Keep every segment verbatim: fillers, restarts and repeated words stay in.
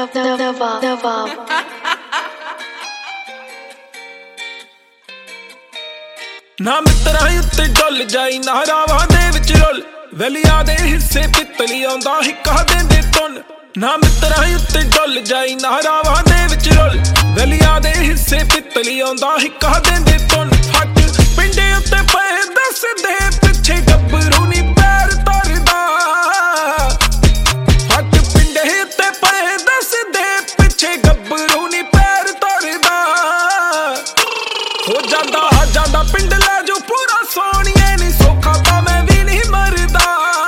ना मित्रा उत्ते डुल जाई ना रावां दे विच रुल वलिया दे हिस्से पित्तली आउंदा हिक्का देंदे तुन ना मित्रा उत्ते डुल जाई ना रावां दे विच रुल वलिया दे हिस्से पित्तली आउंदा हिक्का देंदे तुन फट पिंडे उत्ते पए दस दे पिछे गब्बरू नी पैर तरदा फट पिंडे उत्ते पए दस दे पिछे गब्बरू नी पैर तरदा हो जांदा जांदा पिंड ले जो पूरा सोनिए नी सोखा तां मैं भी नहीं मरदा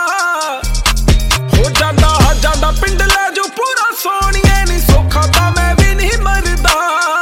हो जांदा जांदा पिंड ले जो पूरा सोनिए नी सोखा तां मैं भी नहीं मरदा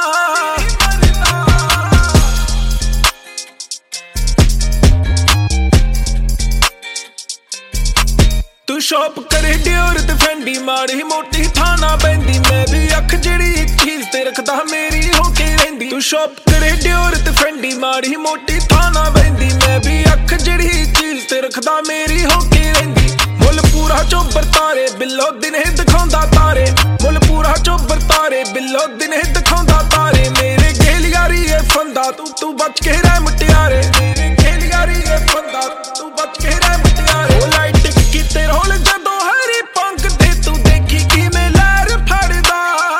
तू शॉप करे डियोर ते फेंडी माड़ी मोटी थाना बैंदी मैं भी अख जड़ी एक चीज ते रखदा मेरी होके रहिंदी तू शॉप करे डियोर ते फेंडी माड़ी मोटी थाना बैंदी मैं भी अख जड़ी चीज ते रखदा मेरी होके रहिंदी मुल पूरा चोबर तारे बिल्लो दिने दिखाउंदा तारे मुल पूरा चोबर तारे बिल्लो दिने दिखाउंदा तारे मेरे गेलियारी ए फंदा तू तू बच के रह मुटियारे मेरे गेलियारी ए फंदा तू बच के रह मुटियारे ओ लाइट कीते रोल जदों हरी पंख दे तू देखी किवें लहर फड़दा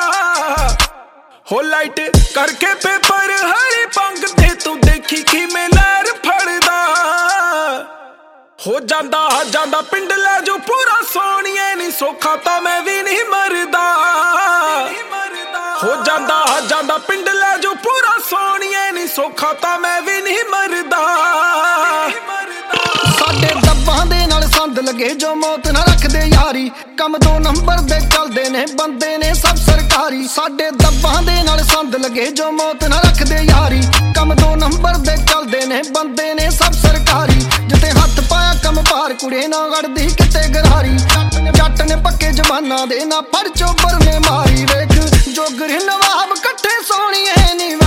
हो लाइट करके पेपर हरी पंख दे तू देखी किवें लहर फड़दा हो जांदा जांदा पिंड ले जो पूरा सोनिए नी सोखा तां मैं भी नहीं मरदा हो जांदा जांदा पिंड ले जो पूरा सोनिए नी सोखा तां मैं भी नहीं मरदा साडे दब्बां दे नाल संद लगे जो मौत ना रखदे यारी कम दो नंबर दे चलदे ने बंदे ने सब सरकारी साडे दब्बां दे नाल संद लगे जो मौत ना रखदे यारी कम दो नंबर दे चलदे ने बंदे ने सब सरकारी जिते हथ पाया कम पार कुड़े ना गड़दी किते गरारी जट ने पक्के जमाना दे ना फड़ चोबर ने मारी वेख जोगर नवाब कट्ठे सोनिए नी